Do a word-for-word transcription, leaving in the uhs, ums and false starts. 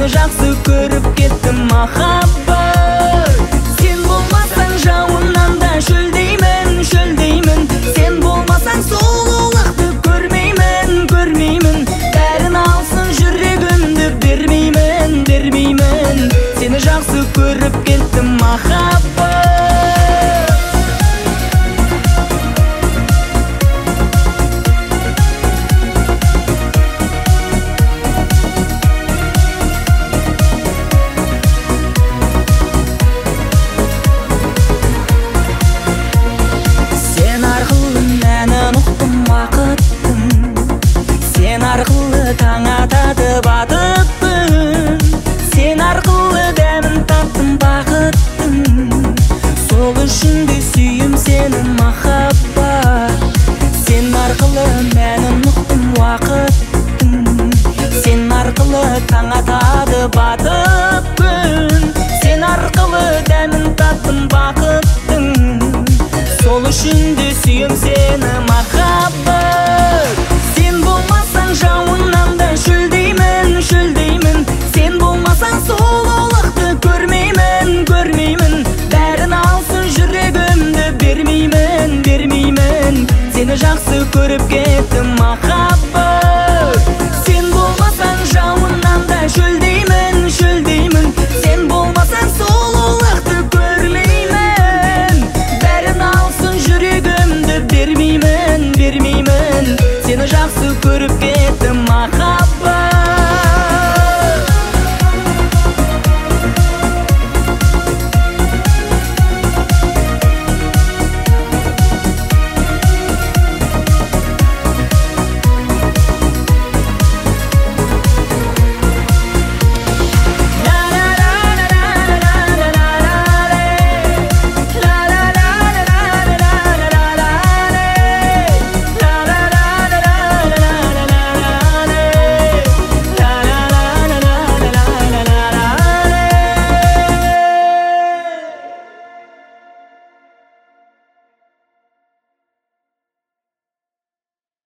Seni жақсы көріп кеттім махаббат. Сен болмасаң жауыннан да шөлдеймін, шөлдеймін. Сен болмасаң сұлулықты көрмеймін, көрмеймін. Бәрін алсын жүрегімді бермеймін, бермеймін. Сені жақсы көріп кеттім махаббат. Арқылы таң атады бақытпын, сен арқылы дәмін таптым бақыттың. Сол үшін де сүйім сені махаббат. Сен арқылы мәнін ұқтым уақыттың, сен арқылы таң атады бақытпын, сен арқылы дәмін таптым бақыттың. Сол үшін де сүйім сені махаббат. Сен болмасаң жауыннан да шөлдеймін, шөлдеймін. Сен болмасаң сұлулықты көрмеймін, көрмеймін. Бәрін алсын жүрегімді бермеймін, бермеймін. Сені жақсы көріп кеттім